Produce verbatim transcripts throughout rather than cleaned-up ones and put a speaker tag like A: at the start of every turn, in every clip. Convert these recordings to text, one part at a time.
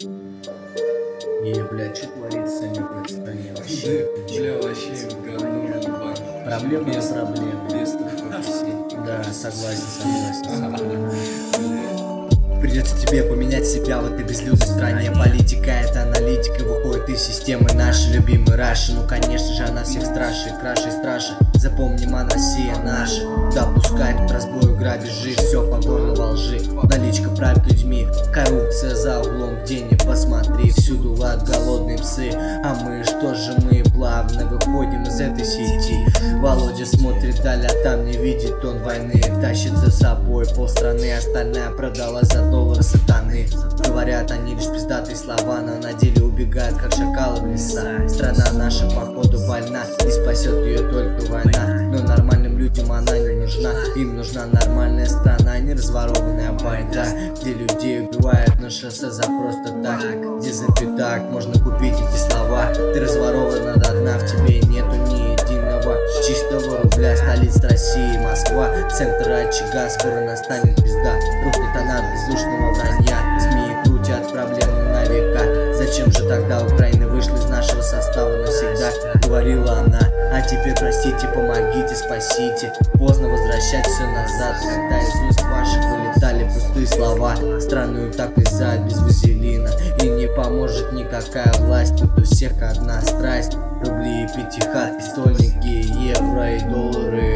A: И, блядь, что творится с нами в этой стране вообще?
B: Бля, вообще говно ебать.
A: Проблем без проблем.
B: Без вообще.
A: Да, согласен, согласен.
C: Придется тебе поменять себя в этой безлюдной стране. Политика — это аналитика, выходит из системы. Наши любимые Раши, ну конечно же она всех страшнее, краше и страшнее. Запомним, а Россия наша. Да, пускай тут разбой, грабежи, все по горло во лжи. Наличка правит людьми, коррупция за углом, где не посмотри. Всюду лад, голодные псы, а мы что же, мы плавно выходим из этой сети. Володя смотрит вдаль, а там не видит он войны. Тащит за собой полстраны, остальная продала за доллар сатаны. Говорят они лишь пиздатые слова, но на деле убегают, как шакалы в леса. Страна наша походу больна, и спасет ее только война. Но нормальным людям она не нужна. Им нужна нормальная страна, не разворованная байда, где людей убивают на шоссе за просто так, где за пятак можно купить эти слова. Ты разворована до дна, в тебе нету ни единого чистого рубля. Столица России, Москва, центр очага, скоро настанет пизда. Рухнет она от бездушного вранья, СМИ крутят проблемы на века. Зачем же тогда Украина вышла из нашего состава навсегда? Говорила она, а теперь простите, помогите, спасите. Поздно возвращать все назад, когда из уст ваших вылетали пустые слова. Страну так писать без вазелина, и не поможет никакая власть. Тут у всех одна страсть: рубли и пятихатки, стольники, евро и доллары.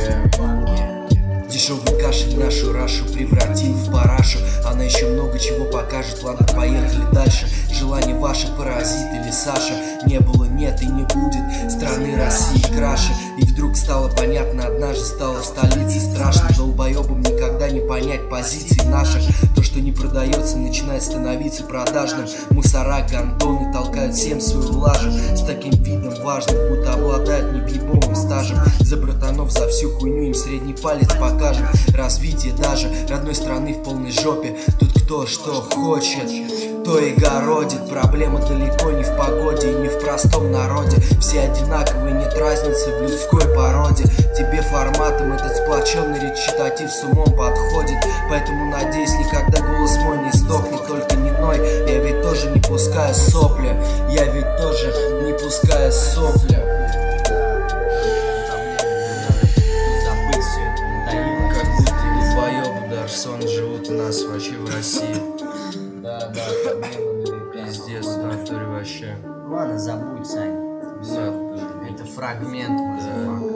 D: Дешевый кашель нашу Рашу превратил в парашу. Она еще много чего покажет, ладно, поехали дальше. Желание ваше паразит или Саша. Не было, нет и не будет страны России краше. И вдруг стало понятно, однажды стало в столице страшно. Долбоебам никогда не понять позиций наших. То, что не продается, начинает становиться продажным. Мусора, гандоны толкают всем свою лажу с таким видом важным, будто обладают невъебовым стажем. За братанов, за всю хуйню им средний палец покажем. Развитие даже родной страны в полной жопе. Тут кто что хочет, то и городит. Проблема далеко не в погоде и не в простом народе. Все одинаковые, нет разницы в людской породе. Тебе форматом этот сплоченный речитатив с умом подходит. Поэтому надеюсь, никогда голос мой не сдохнет. Только не ной, я ведь тоже не пускаю сопли. Я ведь тоже не пускаю сопли.
B: Сон живут у нас вообще в России.
A: Да, да, проблемы на века.
B: Пиздец, в натуре вообще.
A: Ладно, забудь, Сань.
B: Да.
A: Это фрагмент, мазафак.